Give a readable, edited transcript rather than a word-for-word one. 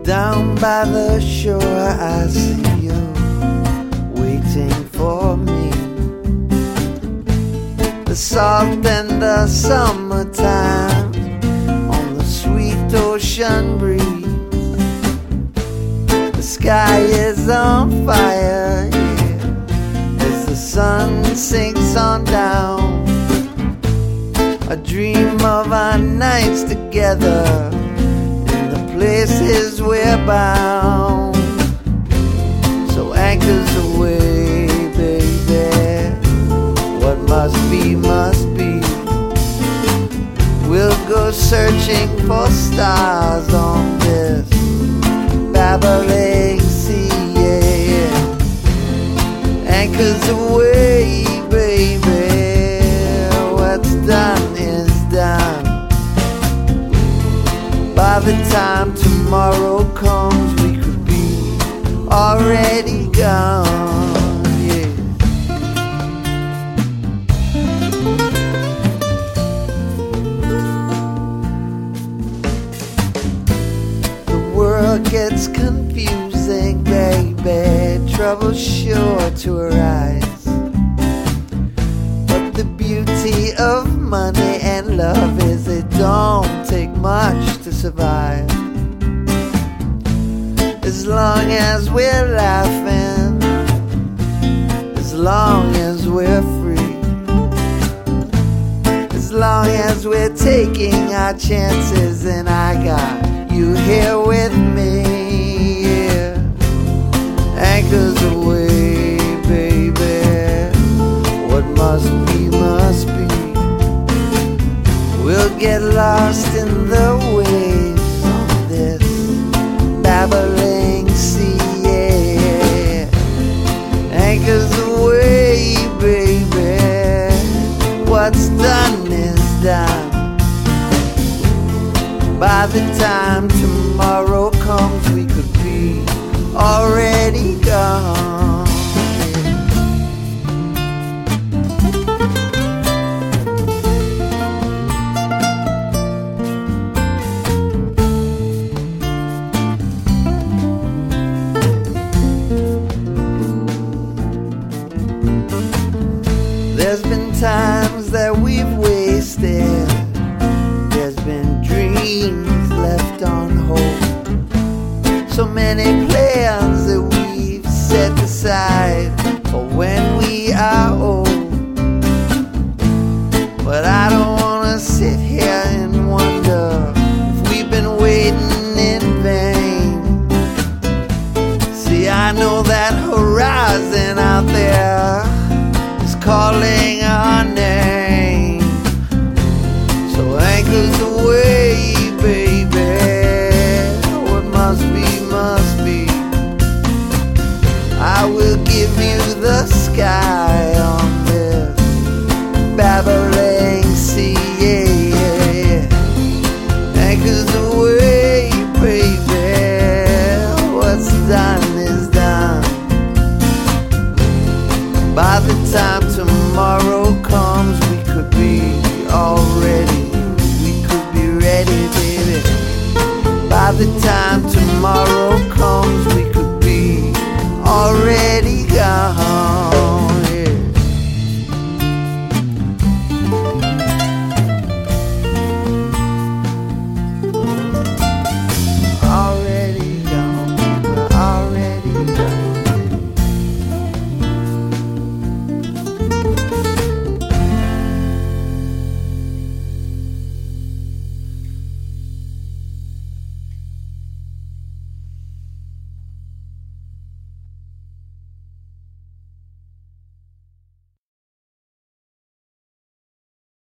Down by the shore I see you waiting for me. The salt and the summertime on the sweet ocean breeze. The sky is on fire, yeah, as the sun sinks on down. I dream of our nights together in the places we're bound. So anchors away, baby, what must be, must be. We'll go searching for stars on this babbling sea, yeah. Anchors away, baby, what's done is done. By the time tomorrow comes, we could be already gone, yeah. The world gets confusing, baby, trouble's sure to arise. But the beauty of money and love is it don't take much to survive. As long as we're laughing, as long as we're free, as long as we're taking our chances, and I got you here with me, yeah. Anchors away, baby, what must be, must be. We'll get lost in the waves on this babbling sea, yeah. Anchors away, baby, what's done is done. By the time tomorrow comes, we could be already gone. There's been times that we've wasted. There's been dreams left on hold. So many plans that we've set aside for when we are old. But I don't wanna sit here and wonder if we've been waiting in vain. See, I know that horizon out there calling our name. So anchors away, baby, what must be, must be. I will give you the sky on this babbling sea, yeah. Anchors away, baby, what's done is done. By the time tomorrow comes, we could be already, we could be ready, baby. By the time tomorrow